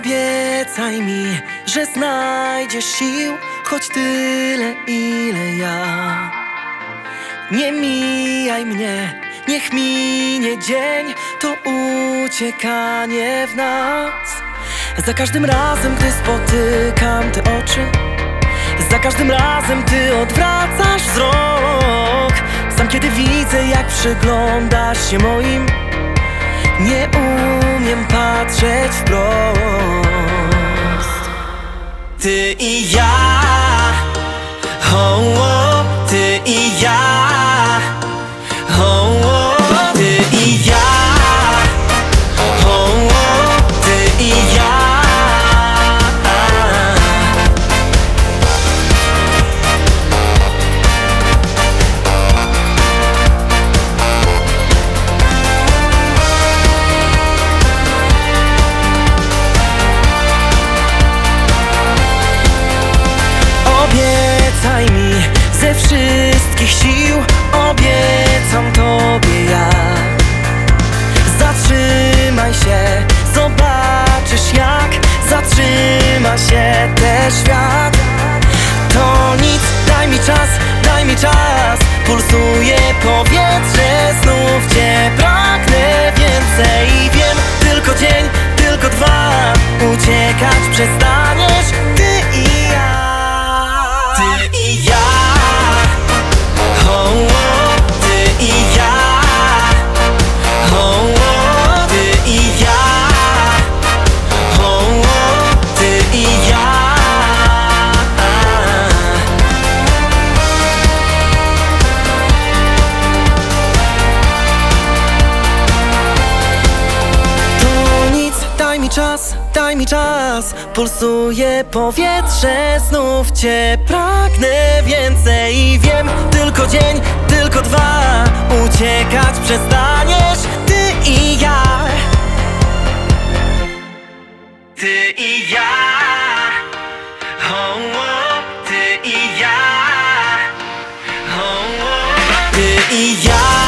Obiecaj mi, że znajdziesz sił, choć tyle, ile ja. Nie mijaj mnie, niech minie dzień, to uciekanie w nas. Za każdym razem, gdy spotykam te oczy, za każdym razem ty odwracasz wzrok. Sam kiedy widzę, jak przyglądasz się moim, nie umiem patrzeć wprost. Ty i ja, ty i ja, ty i ja, ty i ja. Obiecaj mi ze wszystkich sił, obiecam tobie ja. Zatrzymaj się, zobaczysz jak zatrzyma się też świat. To nic, daj mi czas, pulsuje powietrze, znów cię pragnę więcej. Wiem, tylko dzień, tylko dwa, uciekać przestaniesz, ty i ja. Ty i ja, ty i ja, ty i ja, ty i ja. To nic, daj mi czas, pulsuje powietrze, znów cię pragnę więcej. Wiem, tylko dzień, tylko dwa, uciekać przestaniesz, ty i ja. Ty i ja, ty i ja, ty i ja.